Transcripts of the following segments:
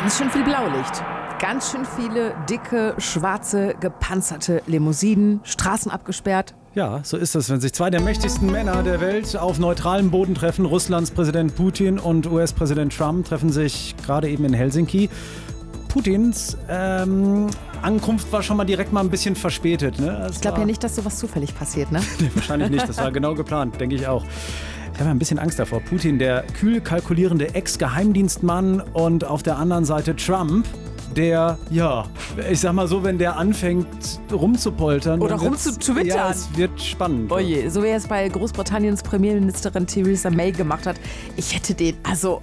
Ganz schön viel Blaulicht. Ganz schön viele dicke, schwarze, gepanzerte Limousinen, Straßen abgesperrt. Ja, so ist es, wenn sich zwei der mächtigsten Männer der Welt auf neutralem Boden treffen. Russlands Präsident Putin und US-Präsident Trump treffen sich gerade eben in Helsinki. Putins Ankunft war schon mal direkt mal ein bisschen verspätet. Ne? Ich glaube ja nicht, dass sowas zufällig passiert, ne? Nee, wahrscheinlich nicht, das war genau geplant, denke ich auch. Ich habe ein bisschen Angst davor. Putin, der kühl kalkulierende Ex-Geheimdienstmann, und auf der anderen Seite Trump, der, ja, ich sag mal so, wenn der anfängt rumzupoltern. Oder rumzutwittern. Ja, es wird spannend. Oh je, so wie er es bei Großbritanniens Premierministerin Theresa May gemacht hat. Ich hätte den,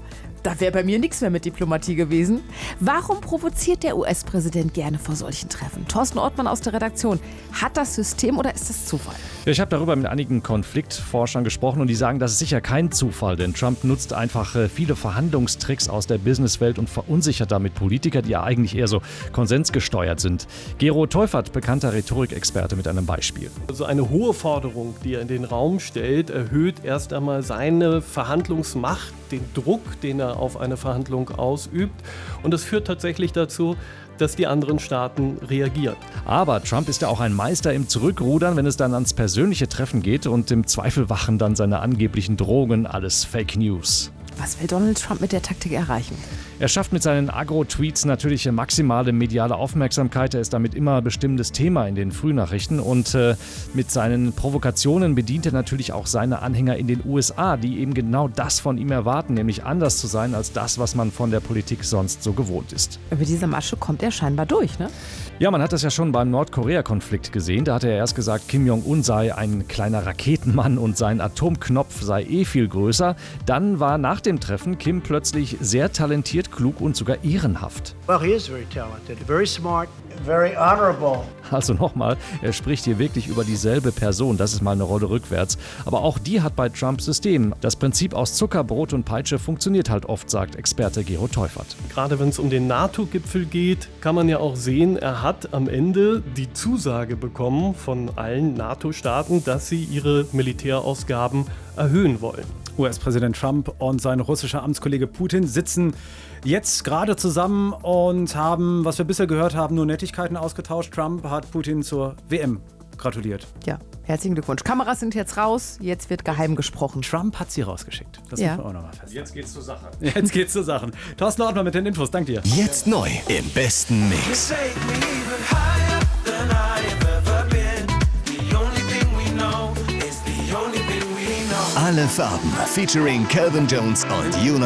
da wäre bei mir nichts mehr mit Diplomatie gewesen. Warum provoziert der US-Präsident gerne vor solchen Treffen? Thorsten Ortmann aus der Redaktion. Hat das System oder ist das Zufall? Ja, ich habe darüber mit einigen Konfliktforschern gesprochen und die sagen, das ist sicher kein Zufall, denn Trump nutzt einfach viele Verhandlungstricks aus der Businesswelt und verunsichert damit Politiker, die ja eigentlich eher so konsensgesteuert sind. Gero Teufert, bekannter Rhetorikexperte, mit einem Beispiel. Also eine hohe Forderung, die er in den Raum stellt, erhöht erst einmal seine Verhandlungsmacht, den Druck, den er auf eine Verhandlung ausübt. Und das führt tatsächlich dazu, dass die anderen Staaten reagieren. Aber Trump ist ja auch ein Meister im Zurückrudern, wenn es dann ans persönliche Treffen geht, und im Zweifel wachen dann seine angeblichen Drohungen alles Fake News. Was will Donald Trump mit der Taktik erreichen? Er schafft mit seinen Agro-Tweets natürlich maximale mediale Aufmerksamkeit. Er ist damit immer bestimmendes Thema in den Frühnachrichten. Und mit seinen Provokationen bedient er natürlich auch seine Anhänger in den USA, die eben genau das von ihm erwarten, nämlich anders zu sein als das, was man von der Politik sonst so gewohnt ist. Über diese Masche kommt er scheinbar durch, ne? Ja, man hat das ja schon beim Nordkorea-Konflikt gesehen. Da hatte er erst gesagt, Kim Jong-un sei ein kleiner Raketenmann und sein Atomknopf sei viel größer. Dann war nach dem Treffen Kim plötzlich sehr talentiert, klug und sogar ehrenhaft. Well, he is very talented, very smart, very honorable. Also nochmal, er spricht hier wirklich über dieselbe Person. Das ist mal eine Rolle rückwärts. Aber auch die hat bei Trump System. Das Prinzip aus Zucker, Brot und Peitsche funktioniert halt oft, sagt Experte Gero Teufert. Gerade wenn es um den NATO-Gipfel geht, kann man ja auch sehen, er hat am Ende die Zusage bekommen von allen NATO-Staaten, dass sie ihre Militärausgaben erhöhen wollen. US-Präsident Trump und sein russischer Amtskollege Putin sitzen jetzt gerade zusammen und haben, was wir bisher gehört haben, nur Nettigkeiten ausgetauscht. Trump hat Putin zur WM gratuliert. Ja, herzlichen Glückwunsch. Kameras sind jetzt raus, jetzt wird geheim gesprochen. Trump hat sie rausgeschickt. Das Ja. muss man auch nochmal festhalten. Jetzt geht's zur Sache. Jetzt geht's zur Sache. Thorsten Ortmann mit den Infos. Danke dir. Jetzt neu im besten Mix. Alle Farben featuring Calvin Jones und Jonas